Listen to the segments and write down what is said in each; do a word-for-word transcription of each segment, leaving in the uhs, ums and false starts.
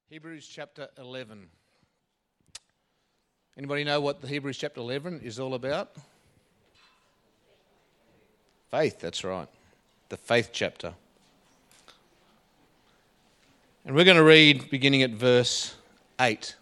Hebrews chapter eleven. Anybody know what the Hebrews chapter eleven is all about? Faith, that's right. The faith chapter. And we're going to read beginning at verse eight.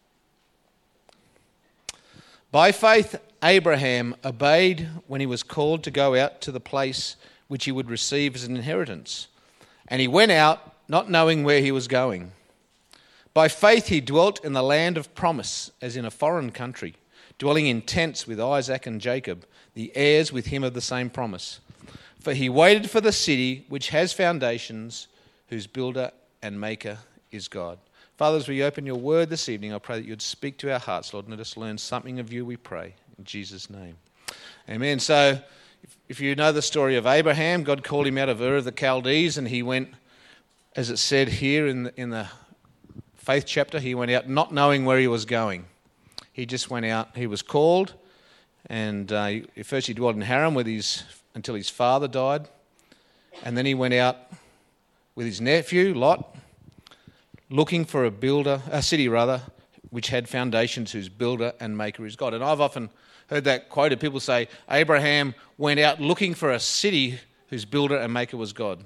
By faith, Abraham obeyed when he was called to go out to the place which he would receive as an inheritance. And he went out, not knowing where he was going. By faith he dwelt in the land of promise, as in a foreign country, dwelling in tents with Isaac and Jacob, the heirs with him of the same promise. For he waited for the city which has foundations, whose builder and maker is God. Father, as we open your word this evening, I pray that you'd speak to our hearts, Lord, and let us learn something of you, we pray. In Jesus' name. Amen. So, if, if you know the story of Abraham, God called him out of Ur of the Chaldees, and he went, as it said here in the, in the faith chapter, he went out not knowing where he was going. He just went out. He was called, and uh, he, first he dwelled in Haran with his, until his father died, and then he went out with his nephew, Lot, looking for a builder, a city rather, which had foundations, whose builder and maker is God. And I've often heard that quoted. People say, Abraham went out looking for a city whose builder and maker was God.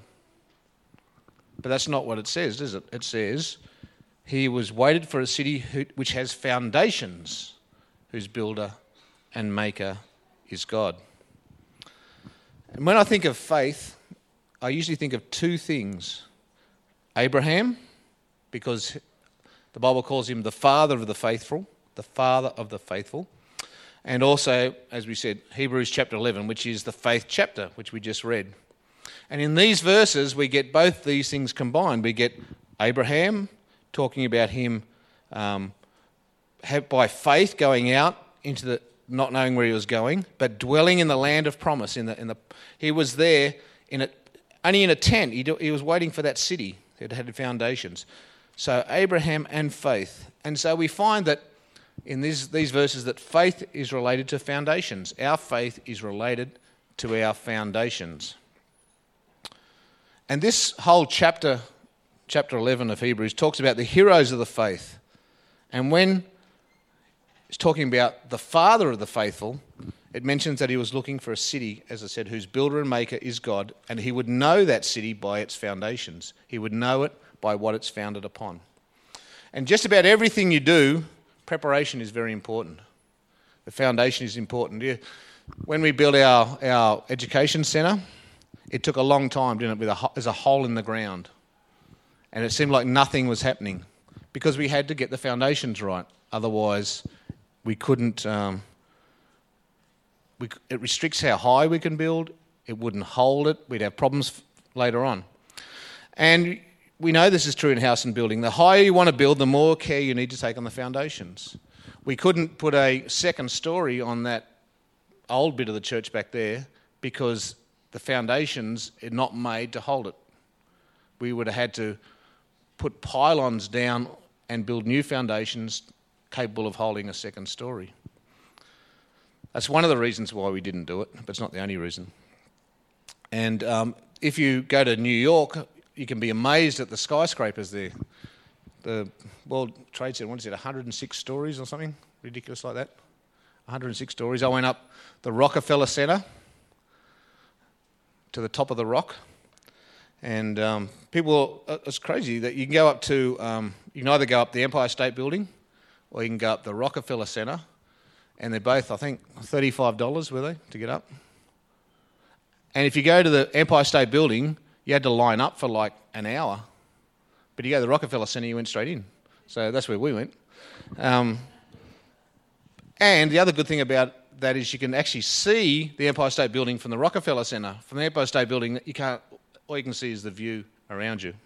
But that's not what it says, is it? It says he was waited for a city who, which has foundations, whose builder and maker is God. And when I think of faith, I usually think of two things. Abraham, because the Bible calls him the father of the faithful, the father of the faithful. And also, as we said, Hebrews chapter eleven, which is the faith chapter, which we just read. And in these verses, we get both these things combined. We get Abraham talking about him um, have, by faith going out into the, not knowing where he was going, but dwelling in the land of promise. In the, in the, he was there in a, only in a tent. He, do, he was waiting for that city that had foundations. So Abraham and faith. And so we find that in these, these verses that faith is related to foundations. Our faith is related to our foundations. And this whole chapter, chapter eleven of Hebrews, talks about the heroes of the faith. And when it's talking about the father of the faithful, it mentions that he was looking for a city, as I said, whose builder and maker is God, and he would know that city by its foundations. He would know it by what it's founded upon. And just about everything you do, preparation is very important. The foundation is important. When we built our, our education centre, it took a long time, didn't it, with a, as a hole in the ground. And it seemed like nothing was happening because we had to get the foundations right. Otherwise, we couldn't... Um, we, it restricts how high we can build. It wouldn't hold it. We'd have problems f- later on. And we know this is true in house and building. The higher you want to build, the more care you need to take on the foundations. We couldn't put a second story on that old bit of the church back there because the foundations are not made to hold it. We would have had to put pylons down and build new foundations capable of holding a second story. That's one of the reasons why we didn't do it, but it's not the only reason. And um, if you go to New York, you can be amazed at the skyscrapers there. The World Trade Center, what is it, one hundred six stories or something? Ridiculous like that. one hundred six stories. I went up the Rockefeller Center to the top of the rock. And um, people, it's crazy that you can go up to, um, you can either go up the Empire State Building or you can go up the Rockefeller Center. And they're both, I think, thirty-five dollars, were they, to get up? And if you go to the Empire State Building, you had to line up for like an hour. But you go to the Rockefeller Center, you went straight in. So that's where we went. Um, and the other good thing about that is you can actually see the Empire State Building from the Rockefeller Center. From the Empire State Building, you can't. All you can see is the view around you.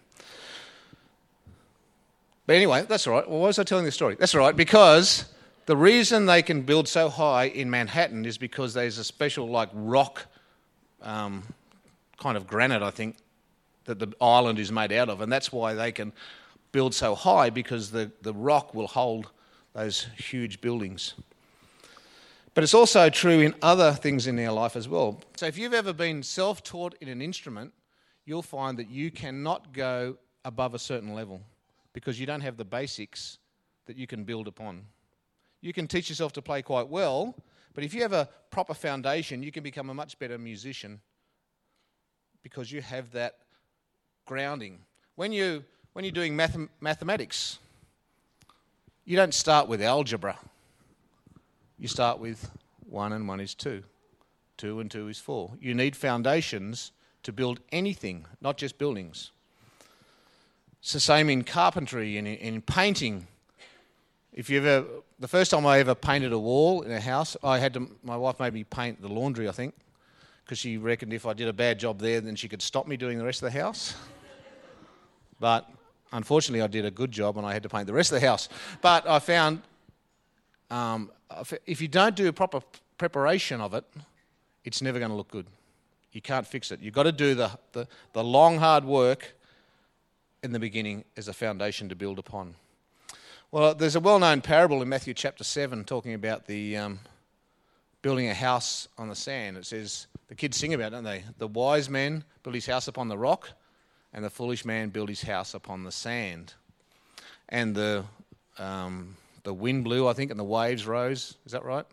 But anyway, that's all right. Well, why was I telling this story? That's all right, because the reason they can build so high in Manhattan is because there's a special, like, rock um, kind of granite, I think, that the island is made out of. And that's why they can build so high, because the, the rock will hold those huge buildings. But it's also true in other things in our life as well. So if you've ever been self-taught in an instrument, you'll find that you cannot go above a certain level because you don't have the basics that you can build upon. You can teach yourself to play quite well, but if you have a proper foundation, you can become a much better musician because you have that grounding. When, you, when you're doing math, mathematics, you don't start with algebra. You start with one and one is two. Two and two is four. You need foundations to build anything, not just buildings. It's the same in carpentry and in, in painting. If you ever, the first time I ever painted a wall in a house, I had to. My wife made me paint the laundry, I think, because she reckoned if I did a bad job there, then she could stop me doing the rest of the house. But unfortunately, I did a good job, and I had to paint the rest of the house. But I found um, if you don't do a proper preparation of it, it's never going to look good. You can't fix it. You've got to do the, the, the long, hard work in the beginning as a foundation to build upon. Well, there's a well-known parable in Matthew chapter seven talking about the um, building a house on the sand. It says, the kids sing about it, don't they? The wise man built his house upon the rock, and the foolish man built his house upon the sand. And the um, the wind blew, I think, and the waves rose. Is that right?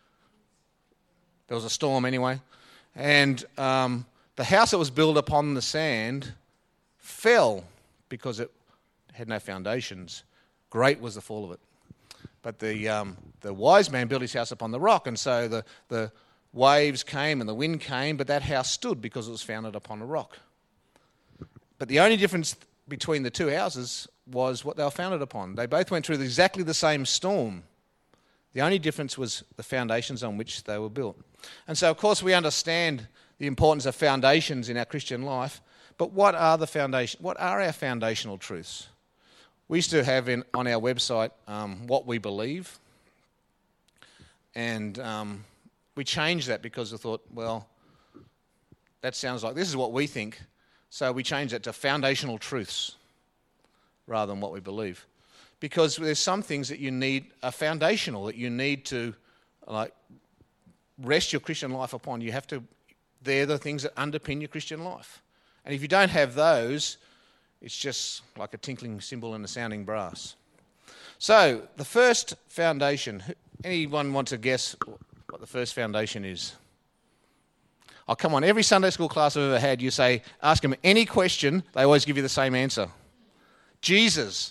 There was a storm anyway. And um, the house that was built upon the sand fell because it had no foundations. Great was the fall of it. But the um, the wise man built his house upon the rock, and so the, the waves came and the wind came, but that house stood because it was founded upon a rock. But the only difference between the two houses was what they were founded upon. They both went through exactly the same storm. The only difference was the foundations on which they were built. And so, of course, we understand the importance of foundations in our Christian life, but what are the foundation? What are our foundational truths? We used to have in, on our website um, what we believe, and um, we changed that because we thought, well, that sounds like this is what we think, so we changed it to foundational truths rather than what we believe. Because there's some things that you need are foundational, that you need to like rest your Christian life upon. You have to, they're the things that underpin your Christian life. And if you don't have those, it's just like a tinkling cymbal and a sounding brass. So, the first foundation, anyone want to guess what the first foundation is? Oh, come on, every Sunday school class I've ever had, you say, ask them any question, they always give you the same answer. Jesus.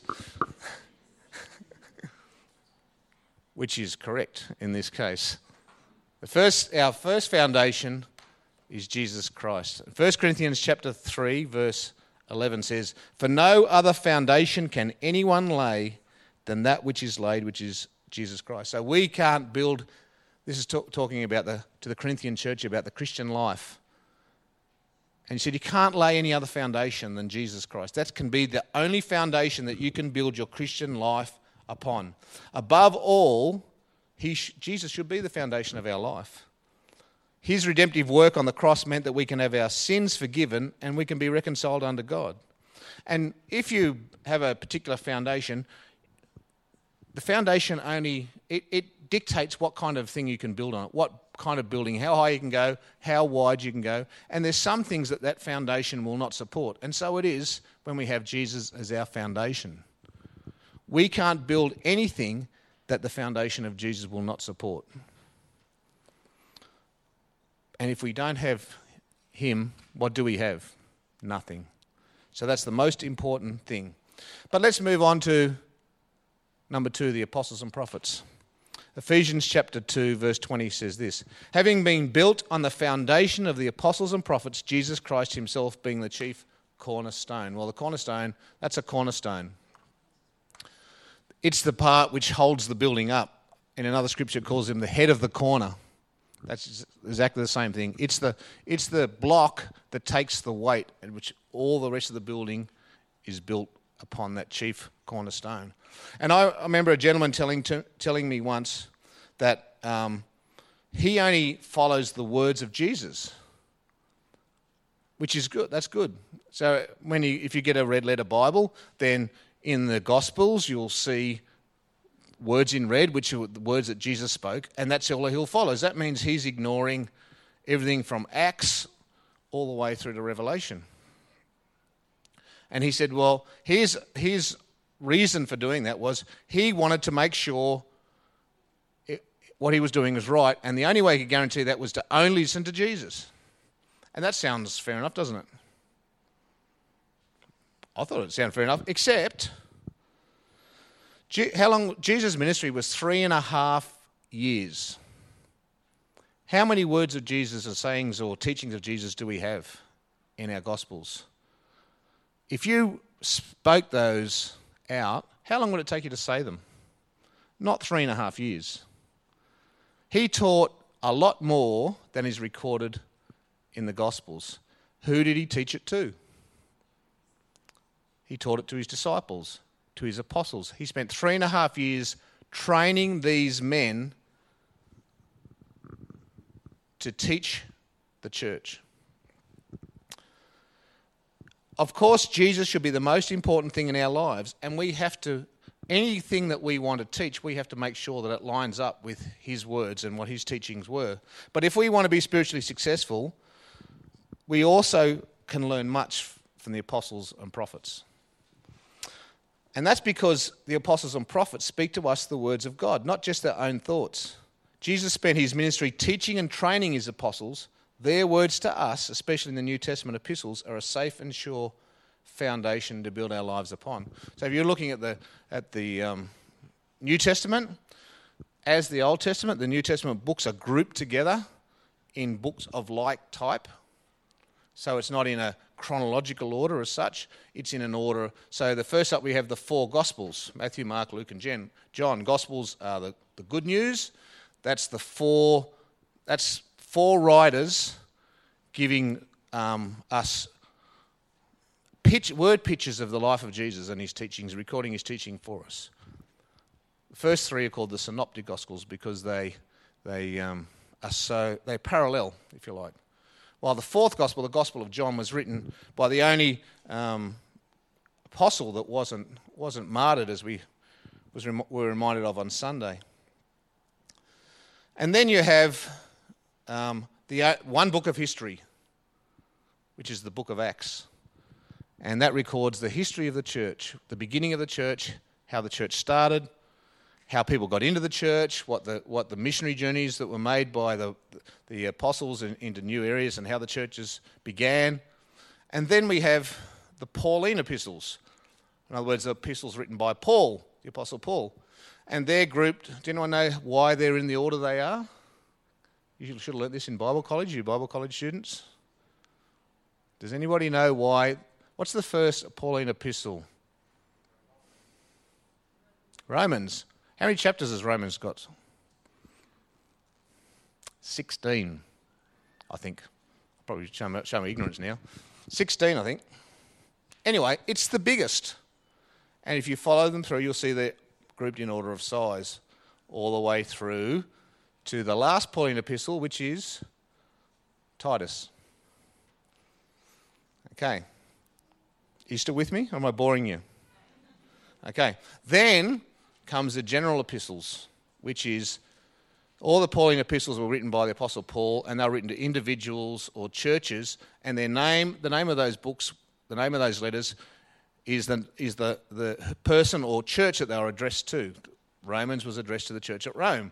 Which is correct in this case. The first, our first foundation is Jesus Christ. First Corinthians chapter three, verse eleven says, "For no other foundation can anyone lay than that which is laid, which is Jesus Christ." So we can't build, this is talk, talking about the to the Corinthian church about the Christian life. And he said, you can't lay any other foundation than Jesus Christ. That can be the only foundation that you can build your Christian life upon. Above all, he sh- Jesus should be the foundation of our life. His redemptive work on the cross meant that we can have our sins forgiven and we can be reconciled unto God. And if you have a particular foundation, the foundation only, it, it dictates what kind of thing you can build on it, what kind of building, how high you can go, how wide you can go. And there's some things that that foundation will not support. And so it is when we have Jesus as our foundation. We can't build anything that the foundation of Jesus will not support. And if we don't have him, what do we have? Nothing. So that's the most important thing. But let's move on to number two, the apostles and prophets. Ephesians chapter two, verse twenty says this, "Having been built on the foundation of the apostles and prophets, Jesus Christ himself being the chief cornerstone." Well, the cornerstone, that's a cornerstone. It's the part which holds the building up. In another scripture, it calls him the head of the corner. That's exactly the same thing. It's the it's the block that takes the weight at which all the rest of the building is built upon that chief cornerstone. And I, I remember a gentleman telling to, telling me once that um, he only follows the words of Jesus, which is good. That's good. So when you, if you get a red letter Bible, then in the Gospels you'll see words in red, which are the words that Jesus spoke, and that's all he'll follow. That means he's ignoring everything from Acts all the way through to Revelation. And he said, well, here's, here's reason for doing that was he wanted to make sure it, what he was doing was right, and the only way he could guarantee that was to only listen to Jesus. And that sounds fair enough, doesn't it? I thought it sounded fair enough, except how long Jesus' ministry was three and a half years. How many words of Jesus or sayings or teachings of Jesus do we have in our Gospels? If you spoke those out, how long would it take you to say them? Not three and a half years. He taught a lot more than is recorded in the Gospels. Who did he teach it to? He taught it to his disciples, to his apostles. He spent three and a half years training these men to teach the church. Of course, Jesus should be the most important thing in our lives, and we have to, anything that we want to teach, we have to make sure that it lines up with his words and what his teachings were. But if we want to be spiritually successful, we also can learn much from the apostles and prophets. And that's because the apostles and prophets speak to us the words of God, not just their own thoughts. Jesus spent his ministry teaching and training his apostles. Their words to us, especially in the New Testament epistles, are a safe and sure foundation to build our lives upon. So if you're looking at the at the um, New Testament, as the Old Testament, the New Testament books are grouped together in books of like type. So it's not in a chronological order as such, it's in an order. So the first up we have the four Gospels, Matthew, Mark, Luke and John. Gospels are the, the good news. That's the four, that's four writers giving um, us pitch, word pictures of the life of Jesus and his teachings, recording his teaching for us. The first three are called the Synoptic Gospels because they they um, are so, they parallel, if you like. While the fourth Gospel, the Gospel of John, was written by the only um, apostle that wasn't wasn't martyred, as we was rem- were reminded of on Sunday. And then you have um, the uh, one book of history, which is the book of Acts. And that records the history of the church, the beginning of the church, how the church started, how people got into the church, what the what the missionary journeys that were made by the the apostles in, into new areas, and how the churches began. And then we have the Pauline epistles. In other words, the epistles written by Paul, the Apostle Paul. And they're grouped. Do anyone know why they're in the order they are? You should have learnt this in Bible college, you Bible college students. Does anybody know why? What's the first Pauline epistle? Romans. How many chapters has Romans got? sixteen, I think. I'll probably show my, show my ignorance now. sixteen, I think. Anyway, it's the biggest. And if you follow them through, you'll see they're grouped in order of size all the way through to the last Pauline epistle, which is Titus. Okay. Are you still with me? Or am I boring you? Okay. Then comes the general epistles, which is all the Pauline epistles were written by the Apostle Paul, and they were written to individuals or churches, and their name, the name of those books, the name of those letters is the is the, the person or church that they were addressed to. Romans was addressed to the church at Rome.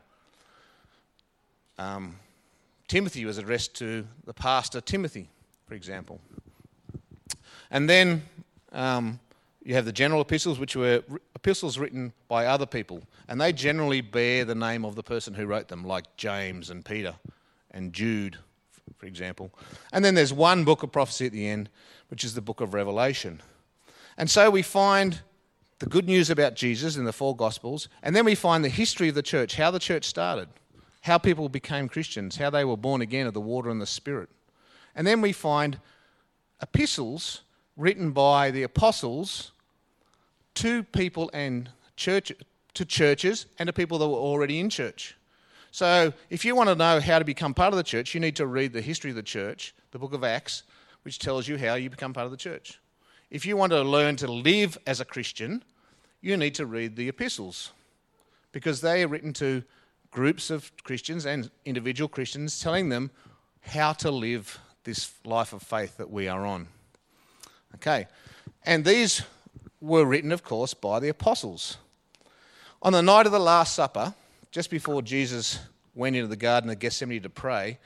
Um, Timothy was addressed to the pastor Timothy, for example. And then um, you have the general epistles, which were epistles written by other people, and they generally bear the name of the person who wrote them, like James and Peter and Jude, for example. And then there's one book of prophecy at the end, which is the book of Revelation. And so we find the good news about Jesus in the four Gospels, and then we find the history of the church, how the church started, how people became Christians, how they were born again of the water and the Spirit. And then we find epistles written by the apostles to people and church, to churches and to people that were already in church. So if you want to know how to become part of the church, you need to read the history of the church, the book of Acts, which tells you how you become part of the church. If you want to learn to live as a Christian, you need to read the epistles, because they are written to groups of Christians and individual Christians, telling them how to live this life of faith that we are on. Okay, and these were written, of course, by the apostles. On the night of the Last Supper, just before Jesus went into the Garden of Gethsemane to pray,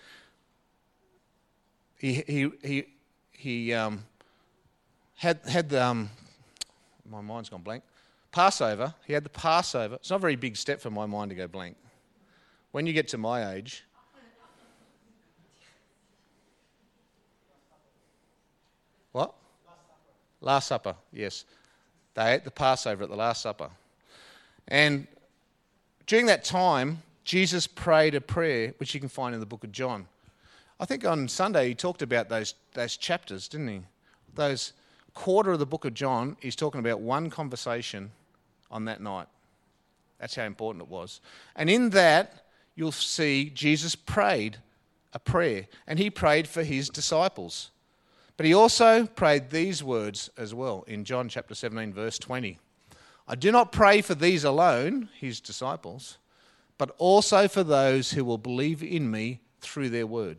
he he he he um, had had the um, my mind's gone blank. Passover. He had the Passover. It's not a very big step for my mind to go blank. When you get to my age, what? Last Supper. Yes, they ate the Passover at the Last Supper, and during that time, Jesus prayed a prayer which you can find in the book of John. I think on Sunday he talked about those those chapters, didn't he? Those quarter of the book of John, he's talking about one conversation on that night. That's how important it was. And in that, you'll see Jesus prayed a prayer, and he prayed for his disciples. But he also prayed these words as well in John chapter seventeen, verse twenty. I do not pray for these alone, his disciples, but also for those who will believe in me through their word.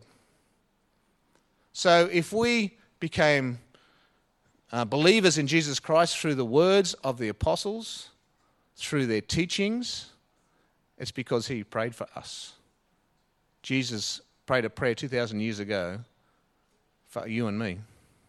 So if we became uh, believers in Jesus Christ through the words of the apostles, through their teachings, it's because he prayed for us. Jesus prayed a prayer two thousand years ago for you and me.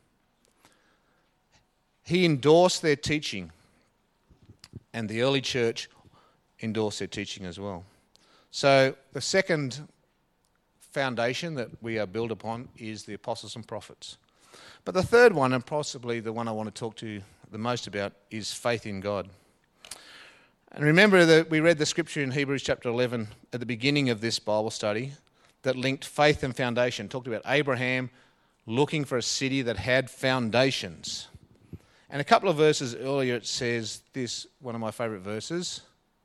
He endorsed their teaching, and the early church endorsed their teaching as well. So the second foundation that we are built upon is the apostles and prophets. But the third one, and possibly the one I want to talk to you the most about, is faith in God. And remember that we read the scripture in Hebrews chapter eleven at the beginning of this Bible study that linked faith and foundation, talked about Abraham looking for a city that had foundations. And a couple of verses earlier it says this, one of my favourite verses.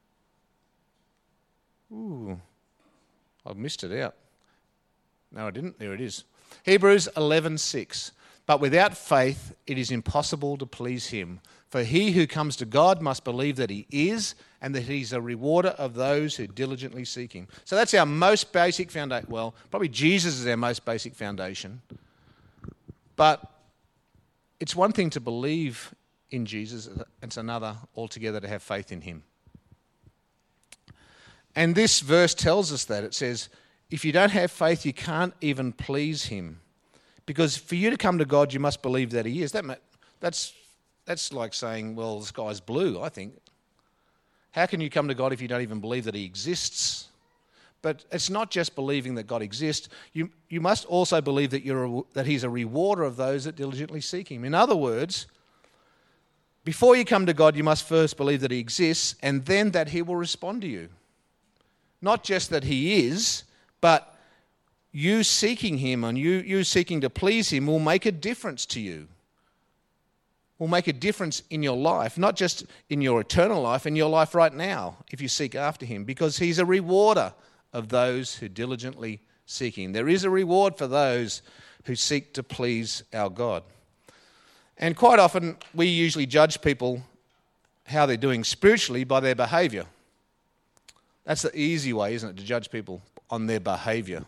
Ooh, I've missed it out. No, I didn't. There it is. Hebrews eleven six. But without faith it is impossible to please him. For he who comes to God must believe that he is, and that he's a rewarder of those who diligently seek him. So that's our most basic foundation. Well, probably Jesus is our most basic foundation. But it's one thing to believe in Jesus, it's another altogether to have faith in him. And this verse tells us that. It says, if you don't have faith, you can't even please him. Because for you to come to God, you must believe that he is. That That's that's like saying, well, the sky's blue, I think. How can you come to God if you don't even believe that he exists? But it's not just believing that God exists. You you must also believe that you're a, that he's a rewarder of those that diligently seek him. In other words, before you come to God, you must first believe that he exists, and then that he will respond to you. Not just that he is, but you seeking him and you, you seeking to please him will make a difference to you. Will make a difference in your life, not just in your eternal life, in your life right now, if you seek after him, because he's a rewarder of those who diligently seek him. There is a reward for those who seek to please our God. And quite often, we usually judge people how they're doing spiritually by their behaviour. That's the easy way, isn't it, to judge people on their behaviour.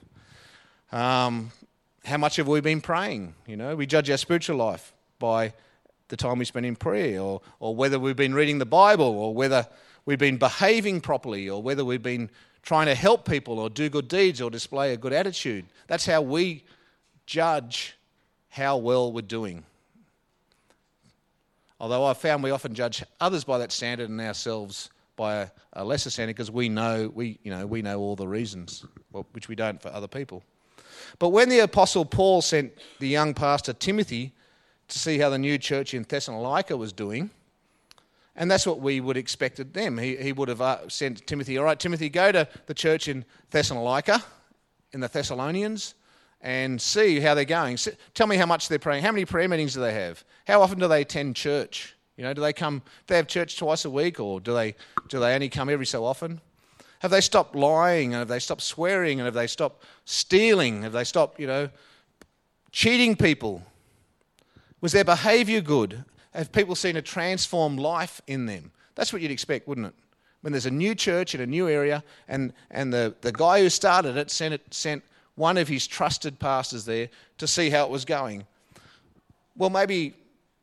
Um, how much have we been praying? You know, we judge our spiritual life by the time we spend in prayer, or or whether we've been reading the Bible, or whether we've been behaving properly, or whether we've been trying to help people or do good deeds or display a good attitude. That's how we judge how well we're doing. Although I've found we often judge others by that standard and ourselves by a, a lesser standard, because we know we you know we know all the reasons, well, which we don't for other people. But when the Apostle Paul sent the young pastor Timothy to see how the new church in Thessalonica was doing, and that's what we would have expected them. He, he would have uh, sent Timothy, all right, Timothy, go to the church in Thessalonica, in the Thessalonians, and see how they're going. So, tell me how much they're praying. How many prayer meetings do they have? How often do they attend church? You know, do they come, do they have church twice a week, or do they do they only come every so often? Have they stopped lying, and have they stopped swearing, and have they stopped stealing? Have they stopped, you know, cheating people? Was their behaviour good? Have people seen a transformed life in them? That's what you'd expect, wouldn't it? When there's a new church in a new area, and, and the, the guy who started it sent it sent one of his trusted pastors there to see how it was going. Well, maybe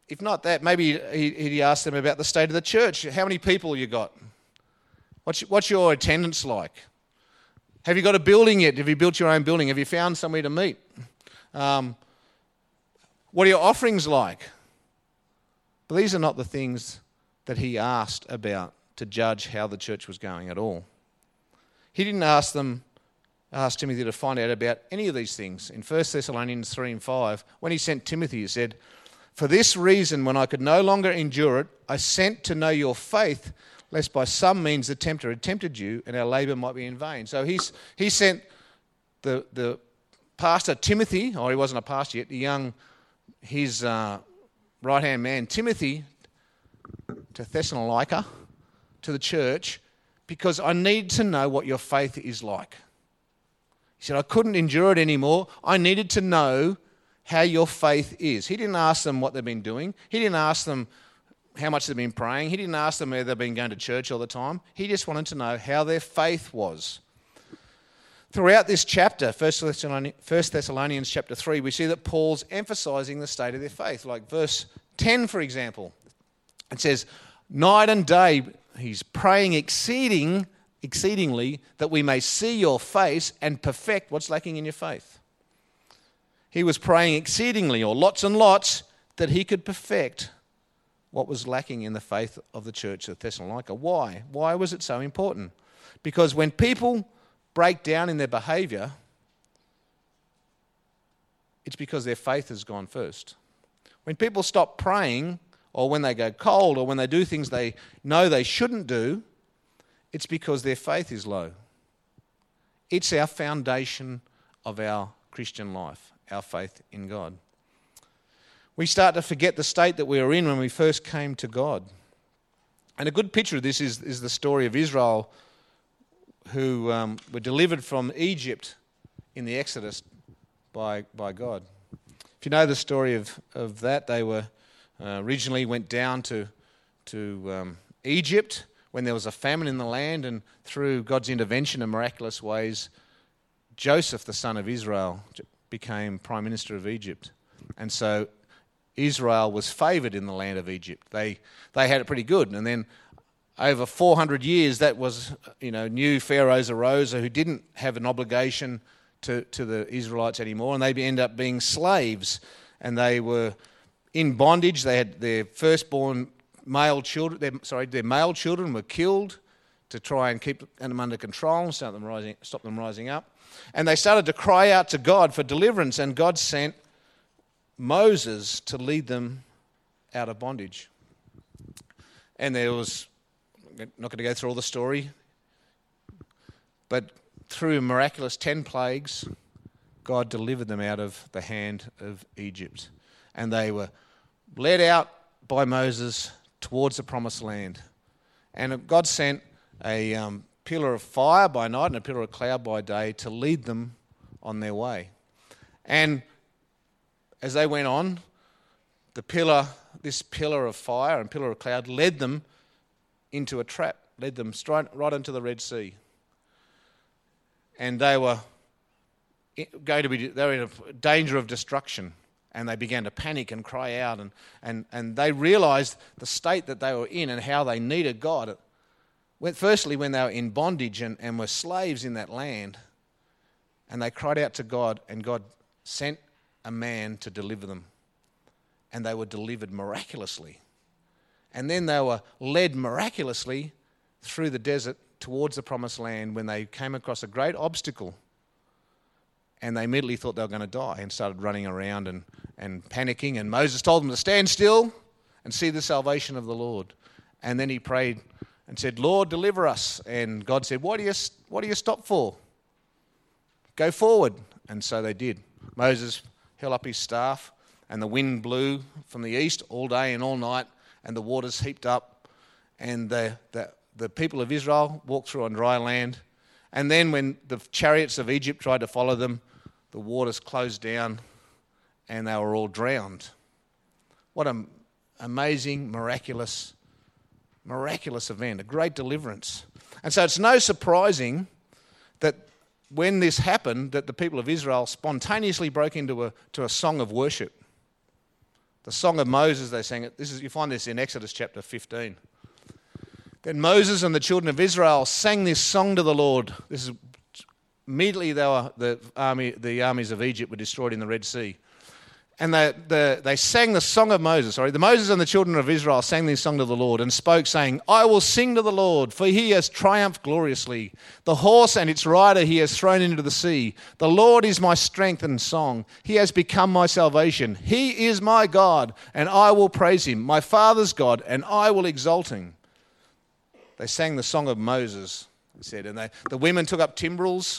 if not that, maybe he, he asked them about the state of the church. How many people you got? What's, what's your attendance like? Have you got a building yet? Have you built your own building? Have you found somewhere to meet? Um, what are your offerings like? But these are not the things that he asked about to judge how the church was going at all. He didn't ask them, ask Timothy to find out about any of these things. In First Thessalonians three and five, when he sent Timothy, he said, "For this reason, when I could no longer endure it, I sent to know your faith, lest by some means the tempter had tempted you, and our labour might be in vain." So he's, he sent the, the pastor Timothy, or he wasn't a pastor yet, the young, his uh, right-hand man Timothy, to Thessalonica, to the church, because I need to know what your faith is like. He said, I couldn't endure it anymore. I needed to know how your faith is. He didn't ask them what they've been doing. He didn't ask them how much they've been praying. He didn't ask them whether they've been going to church all the time. He just wanted to know how their faith was. Throughout this chapter, First Thessalonians chapter three, we see that Paul's emphasising the state of their faith. Like verse ten, for example, it says, night and day he's praying exceeding, exceedingly that we may see your face and perfect what's lacking in your faith. He was praying exceedingly, or lots and lots, that he could perfect what was lacking in the faith of the church of Thessalonica. Why? Why was it so important? Because when people break down in their behaviour, it's because their faith has gone first. When people stop praying, or when they go cold, or when they do things they know they shouldn't do, it's because their faith is low. It's our foundation of our Christian life, our faith in God. We start to forget the state that we were in when we first came to God. And a good picture of this is, is the story of Israel, who um, were delivered from Egypt in the Exodus by, by God. If you know the story of, of that, they were uh, originally went down to, to um, Egypt when there was a famine in the land, and through God's intervention in miraculous ways, Joseph, the son of Israel, became Prime Minister of Egypt. And so Israel was favoured in the land of Egypt. They they had it pretty good. And then over four hundred years, that was, you know, new pharaohs arose who didn't have an obligation to, to the Israelites anymore, and they ended up being slaves. And they were in bondage. They had their firstborn male children, their, sorry, their male children were killed to try and keep them under control and stop them rising, stop them rising up. And they started to cry out to God for deliverance, and God sent Moses to lead them out of bondage. And there was, I'm not going to go through all the story, but through miraculous ten plagues, God delivered them out of the hand of Egypt. And they were led out by Moses towards the promised land. And God sent a um, pillar of fire by night and a pillar of cloud by day to lead them on their way. And as they went on, the pillar, this pillar of fire and pillar of cloud led them into a trap, led them straight right into the Red Sea. And they were going to be, they were in a danger of destruction. And they began to panic and cry out, and, and, and they realised the state that they were in and how they needed God. Firstly, when they were in bondage and, and were slaves in that land, and they cried out to God, and God sent a man to deliver them. And they were delivered miraculously. And then they were led miraculously through the desert towards the promised land when they came across a great obstacle. And they immediately thought they were going to die and started running around and, and panicking. And Moses told them to stand still and see the salvation of the Lord. And then he prayed and said, Lord, deliver us. And God said, what do you, what do you stop for? Go forward. And so they did. Moses held up his staff, and the wind blew from the east all day and all night, and the waters heaped up. And the, the, the people of Israel walked through on dry land. And then when the chariots of Egypt tried to follow them, the waters closed down and they were all drowned. What an amazing, miraculous, miraculous event, a great deliverance. And so it's no surprising that when this happened, that the people of Israel spontaneously broke into a, to a song of worship. The Song of Moses, they sang it. This is, you find this in Exodus chapter fifteen. Then Moses and the children of Israel sang this song to the Lord. This is immediately they were, the army, the armies of Egypt were destroyed in the Red Sea. And they, the, they sang the song of Moses. Sorry, the Moses and the children of Israel sang this song to the Lord and spoke, saying, I will sing to the Lord, for he has triumphed gloriously. The horse and its rider he has thrown into the sea. The Lord is my strength and song. He has become my salvation. He is my God, and I will praise him, my father's God, and I will exalt him. They sang the song of Moses, he said, and they, the women took up timbrels.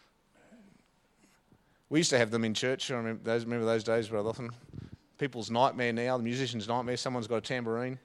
We used to have them in church. I remember those, remember those days, Brother Often. People's nightmare now, the musician's nightmare. Someone's got a tambourine.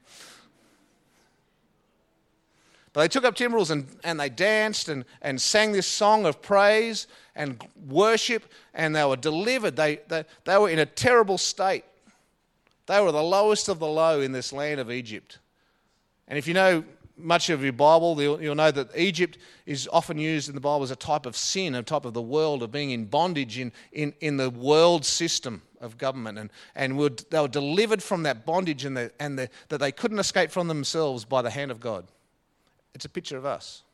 But they took up timbrels and, and they danced and, and sang this song of praise and worship, and they were delivered. They, they, they were in a terrible state. They were the lowest of the low in this land of Egypt. And if you know much of your Bible, you'll know that Egypt is often used in the Bible as a type of sin, a type of the world, of being in bondage in, in, in the world system of government. And, and were, they were delivered from that bondage and, the, and the, that they couldn't escape from themselves by the hand of God. It's a picture of us.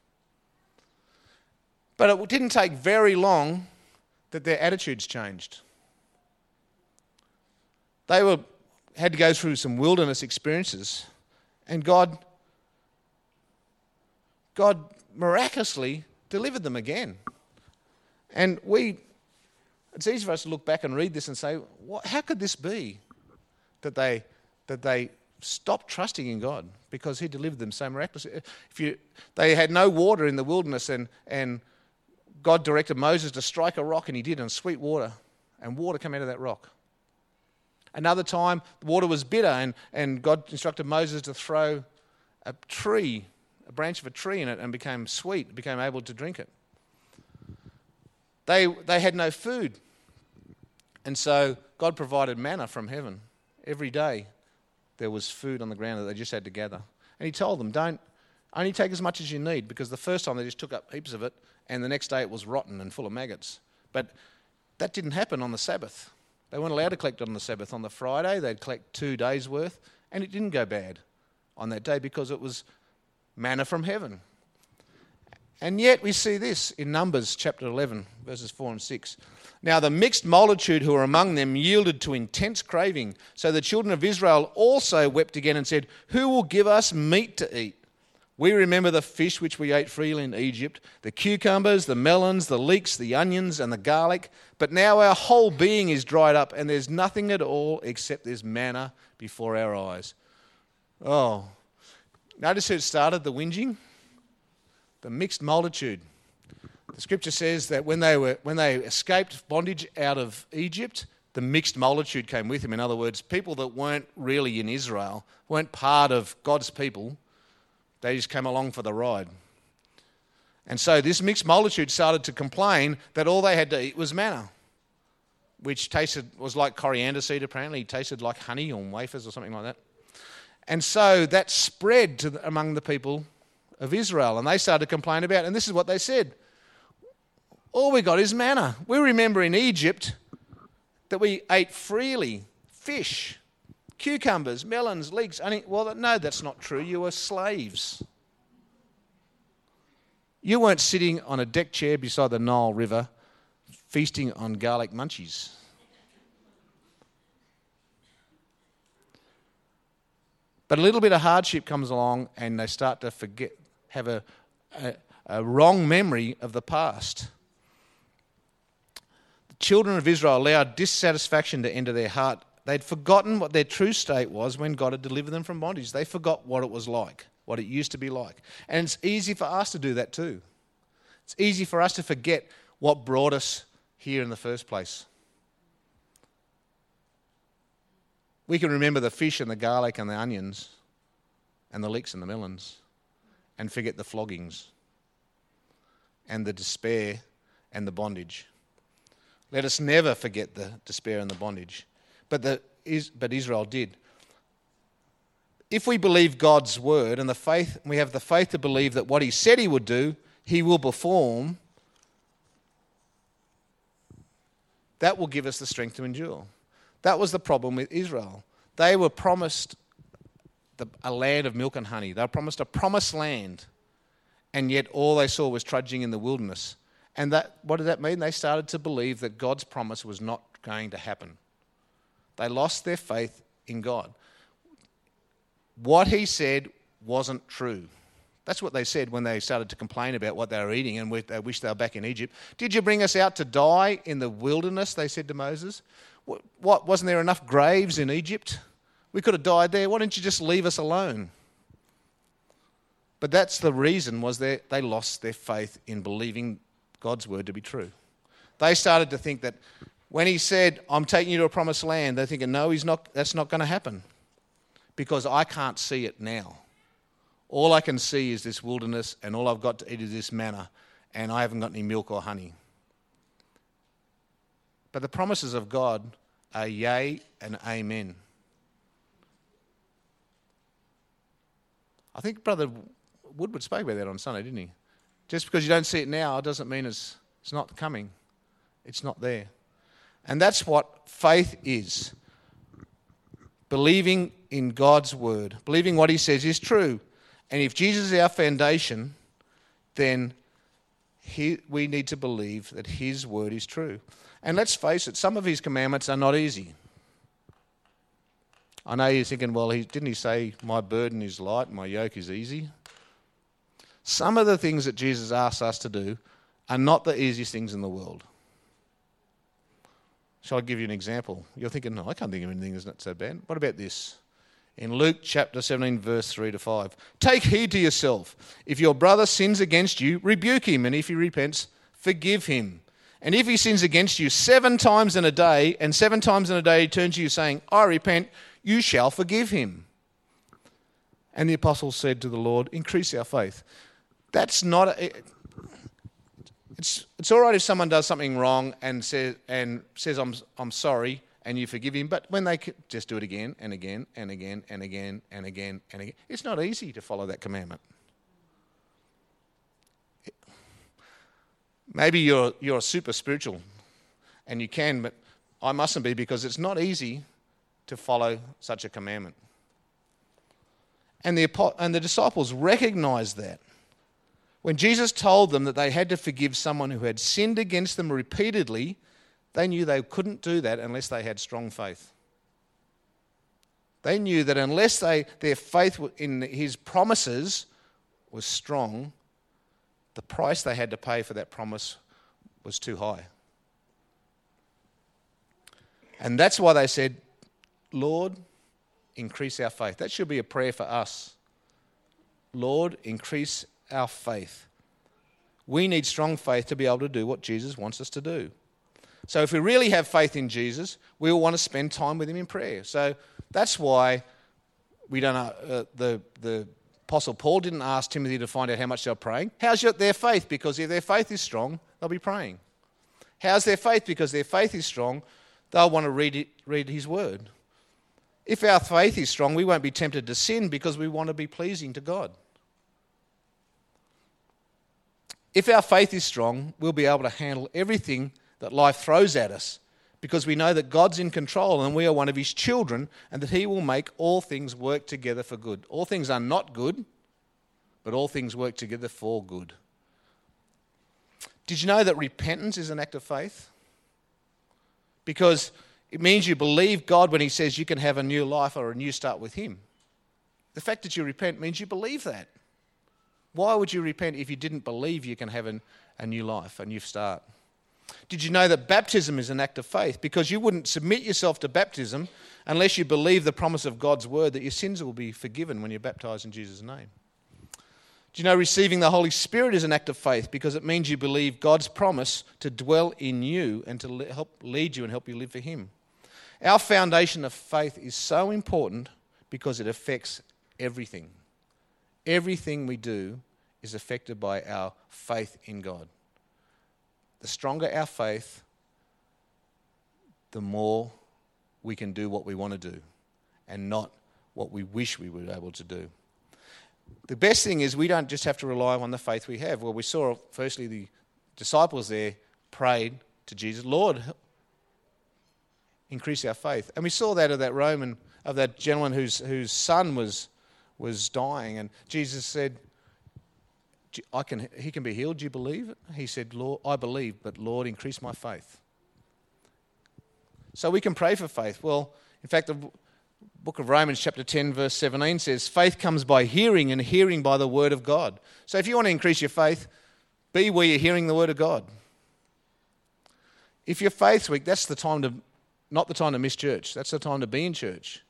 But it didn't take very long that their attitudes changed. They were had to go through some wilderness experiences, and God God miraculously delivered them again. And we, it's easy for us to look back and read this and say, what, how could this be that they that they stopped trusting in God because he delivered them so miraculously? If you, they had no water in the wilderness, and, and God directed Moses to strike a rock, and he did, and sweet water, and water came out of that rock. Another time, the water was bitter, and, and God instructed Moses to throw a tree a branch of a tree in it, and became sweet, became able to drink it. They they had no food. And so God provided manna from heaven. Every day there was food on the ground that they just had to gather. And he told them, don't only take as much as you need, because the first time they just took up heaps of it, and the next day it was rotten and full of maggots. But that didn't happen on the Sabbath. They weren't allowed to collect on the Sabbath. On the Friday they'd collect two days' worth, and it didn't go bad on that day because it was manna from heaven. And yet we see this in Numbers chapter eleven, verses four and six. Now the mixed multitude who were among them yielded to intense craving. So the children of Israel also wept again and said, who will give us meat to eat? We remember the fish which we ate freely in Egypt, the cucumbers, the melons, the leeks, the onions, and the garlic. But now our whole being is dried up, and there's nothing at all except this manna before our eyes. Oh, notice who it started, the whinging? The mixed multitude. The scripture says that when they were when they escaped bondage out of Egypt, the mixed multitude came with them. In other words, people that weren't really in Israel, weren't part of God's people, they just came along for the ride. And so this mixed multitude started to complain that all they had to eat was manna, which tasted was like coriander seed apparently. It tasted like honey on wafers or something like that. And so that spread to the, among the people of Israel, and they started to complain about it. And this is what they said. All we got is manna. We remember in Egypt that we ate freely fish, cucumbers, melons, leeks. Only, well, no, that's not true. You were slaves. You weren't sitting on a deck chair beside the Nile River feasting on garlic munchies. But a little bit of hardship comes along, and they start to forget, have a, a, a wrong memory of the past. The children of Israel allowed dissatisfaction to enter their heart. They'd forgotten what their true state was when God had delivered them from bondage. They forgot what it was like, what it used to be like. And it's easy for us to do that too. It's easy for us to forget what brought us here in the first place. We can remember the fish and the garlic and the onions and the leeks and the melons and forget the floggings and the despair and the bondage. Let us never forget the despair and the bondage. But, the, but Israel did. If we believe God's word and the faith, we have the faith to believe that what he said he would do, he will perform, that will give us the strength to endure. That was the problem with Israel. They were promised the, a land of milk and honey. They were promised a promised land, and yet all they saw was trudging in the wilderness. And that, what did that mean? They started to believe that God's promise was not going to happen. They lost their faith in God. What he said wasn't true. That's what they said when they started to complain about what they were eating and they wished they were back in Egypt. Did you bring us out to die in the wilderness, they said to Moses. What, what wasn't there enough graves in Egypt? We could have died there. Why didn't you just leave us alone? But that's the reason, was they, they lost their faith in believing God's word to be true. They started to think that when he said, I'm taking you to a promised land, they're thinking, no, he's not. That's not going to happen because I can't see it now. All I can see is this wilderness, and all I've got to eat is this manna, and I haven't got any milk or honey. But the promises of God are yea and amen. I think Brother Woodward spoke about that on Sunday, didn't he? Just because you don't see it now doesn't mean it's, it's not coming. It's not there. And that's what faith is. Believing in God's word. Believing what he says is true. And if Jesus is our foundation, then he, we need to believe that his word is true. And let's face it, some of his commandments are not easy. I know you're thinking, well, he, didn't he say, my burden is light and my yoke is easy? Some of the things that Jesus asks us to do are not the easiest things in the world. Shall I give you an example? You're thinking, no, I can't think of anything that's not so bad. What about this? In Luke chapter seventeen, verse three to five. Take heed to yourself. If your brother sins against you, rebuke him, and if he repents, forgive him. And if he sins against you seven times in a day, and seven times in a day he turns to you saying, I repent, you shall forgive him. And the apostles said to the Lord, increase our faith. That's not... A, it's it's all right if someone does something wrong and says and says I'm I'm sorry and you forgive him, but when they just do it again and again and again and again and again and again, it's not easy to follow that commandment. Maybe you're you're super spiritual, and you can, but I mustn't be, because it's not easy to follow such a commandment. And the and the disciples recognized that. When Jesus told them that they had to forgive someone who had sinned against them repeatedly, they knew they couldn't do that unless they had strong faith. They knew that unless they, their faith in his promises was strong, the price they had to pay for that promise was too high. And that's why they said, Lord, increase our faith. That should be a prayer for us. Lord, increase our faith. We need strong faith to be able to do what Jesus wants us to do. So if we really have faith in Jesus, we will want to spend time with him in prayer. So that's why we don't. Uh, the the Apostle Paul didn't ask Timothy to find out how much they're praying. How's your, their faith? Because if their faith is strong, they'll be praying. How's their faith? Because their faith is strong, they'll want to read it, read his word. If our faith is strong, we won't be tempted to sin because we want to be pleasing to God. If our faith is strong, we'll be able to handle everything that life throws at us, because we know that God's in control and we are one of his children, and that he will make all things work together for good. All things are not good, but all things work together for good. Did you know that repentance is an act of faith? Because it means you believe God when he says you can have a new life or a new start with him. The fact that you repent means you believe that. Why would you repent if you didn't believe you can have an, a new life, a new start? Did you know that baptism is an act of faith? Because you wouldn't submit yourself to baptism unless you believe the promise of God's word that your sins will be forgiven when you're baptized in Jesus' name. Do you know receiving the Holy Spirit is an act of faith? Because it means you believe God's promise to dwell in you and to help lead you and help you live for him. Our foundation of faith is so important because it affects everything. Everything we do is affected by our faith in God. The stronger our faith, the more we can do what we want to do and not what we wish we were able to do. The best thing is we don't just have to rely on the faith we have. Well, we saw, firstly, the disciples there prayed to Jesus, Lord, increase our faith. And we saw that of that Roman, of that gentleman whose whose son was was dying, and Jesus said, "I can. He can be healed. Do you believe it?" He said, "Lord, I believe, but Lord, increase my faith." So we can pray for faith. Well, in fact, the book of Romans chapter ten verse seventeen says, faith comes by hearing, and hearing by the word of God. So if you want to increase your faith, be where you're hearing the word of God. If your faith's weak, that's the time to, not the time to miss church. That's the time to be in church.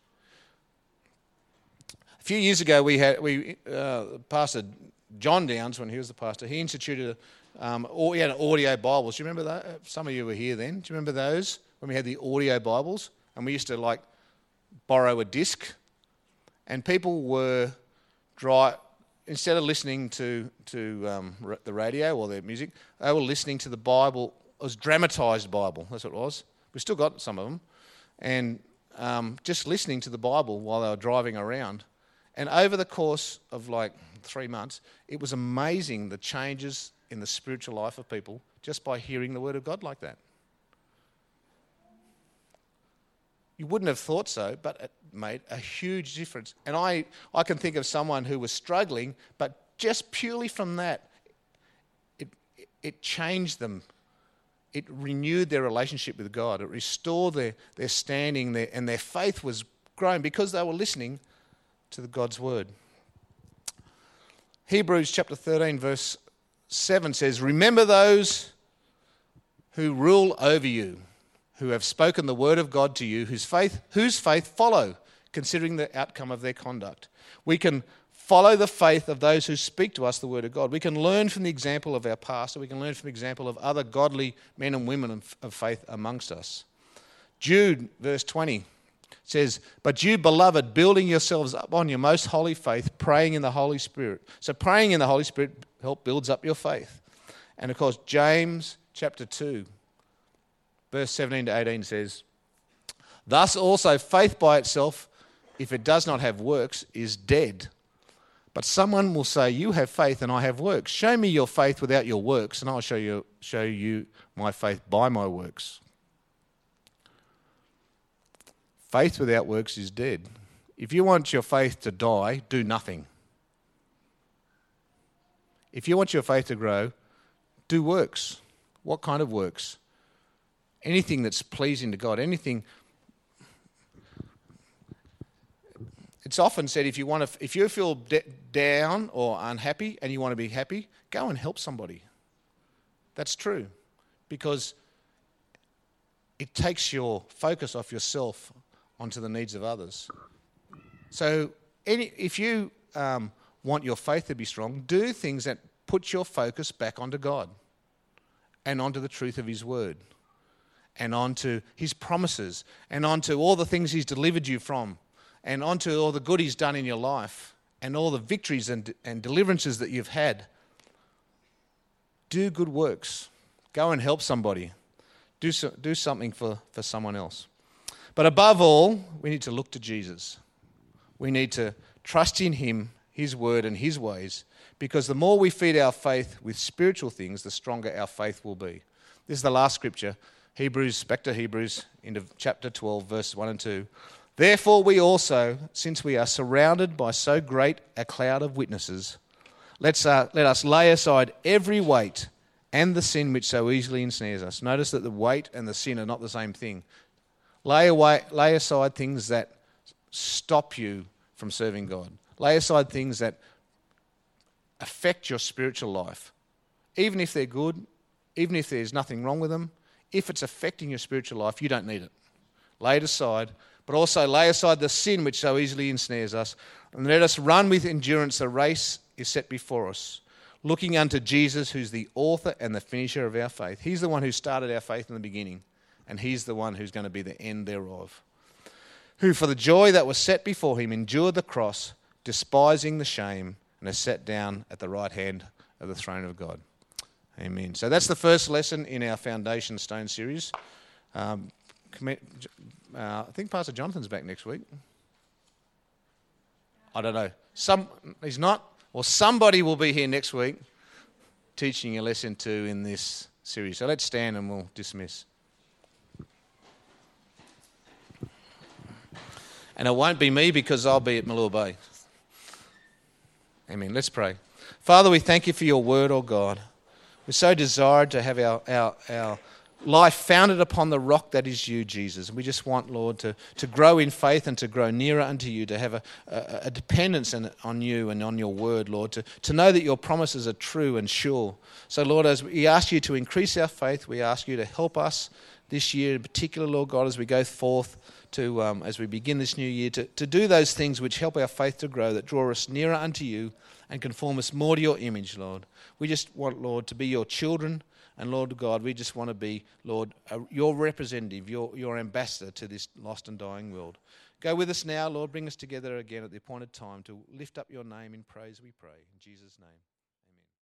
A few years ago, we had we uh, Pastor John Downs, when he was the pastor, he instituted a, um, or he had audio Bibles. Do you remember that? Some of you were here then. Do you remember those when we had the audio Bibles, and we used to like borrow a disc, and people were dry instead of listening to to um, the radio or their music, they were listening to the Bible. It was dramatised Bible. That's what it was. We still got some of them, and um, just listening to the Bible while they were driving around. And over the course of like three months, it was amazing the changes in the spiritual life of people just by hearing the Word of God like that. You wouldn't have thought so, but it made a huge difference. And I, I can think of someone who was struggling, but just purely from that, it, it, it changed them. It renewed their relationship with God. It restored their, their standing there, and their faith was grown because they were listening to the God's Word. Hebrews chapter thirteen verse seven says, remember those who rule over you, who have spoken the word of God to you, whose faith, whose faith follow, considering the outcome of their conduct. We can follow the faith of those who speak to us the word of God. We can learn from the example of our pastor. We can learn from the example of other godly men and women of, of faith amongst us. Jude, verse twenty, says, but you, beloved, building yourselves up on your most holy faith, praying in the Holy Spirit. So praying in the Holy Spirit help builds up your faith. And of course, James chapter two, verse seventeen to eighteen says, thus also faith by itself, if it does not have works, is dead. But someone will say, you have faith and I have works. Show me your faith without your works, and I'll show you, show you my faith by my works. Faith without works is dead. If you want your faith to die, do nothing. If you want your faith to grow, do works. What kind of works? Anything that's pleasing to God, anything. It's often said if you want to, if you feel de- down or unhappy and you want to be happy, go and help somebody. That's true, because it takes your focus off yourself onto the needs of others. So any, if you um, want your faith to be strong, do things that put your focus back onto God and onto the truth of His Word and onto His promises and onto all the things He's delivered you from and onto all the good He's done in your life and all the victories and, and deliverances that you've had. Do good works. Go and help somebody. Do, so, do something for, for someone else. But above all, we need to look to Jesus. We need to trust in Him, His Word and His ways, because the more we feed our faith with spiritual things, the stronger our faith will be. This is the last scripture, Hebrews, back to Hebrews, into chapter twelve, verses one and two. Therefore we also, since we are surrounded by so great a cloud of witnesses, let's, uh, let us lay aside every weight and the sin which so easily ensnares us. Notice that the weight and the sin are not the same thing. Lay away, lay aside things that stop you from serving God. Lay aside things that affect your spiritual life. Even if they're good, even if there's nothing wrong with them, if it's affecting your spiritual life, you don't need it. Lay it aside, but also lay aside the sin which so easily ensnares us, and let us run with endurance the race is set before us, looking unto Jesus, who's the author and the finisher of our faith. He's the one who started our faith in the beginning, and He's the one who's going to be the end thereof. Who for the joy that was set before Him endured the cross, despising the shame, and is set down at the right hand of the throne of God. Amen. So that's the first lesson in our Foundation Stone series. Um, uh, I think Pastor Jonathan's back next week. I don't know. Some he's not, or somebody will be here next week teaching a lesson two in this series. So let's stand and we'll dismiss. And it won't be me because I'll be at Malua Bay. Amen. Let's pray. Father, we thank you for your word, oh God. We're so desired to have our, our, our life founded upon the rock that is you, Jesus. And we just want, Lord, to, to grow in faith and to grow nearer unto you, to have a, a, a dependence in, on you and on your word, Lord, to, to know that your promises are true and sure. So, Lord, as we ask you to increase our faith, we ask you to help us this year in particular, Lord God, as we go forth to, um, as we begin this new year, to, to do those things which help our faith to grow, that draw us nearer unto you and conform us more to your image, Lord. We just want, Lord, to be your children. And Lord God, we just want to be, Lord, uh, your representative, your, your ambassador to this lost and dying world. Go with us now, Lord. Bring us together again at the appointed time to lift up your name in praise, we pray. In Jesus' name.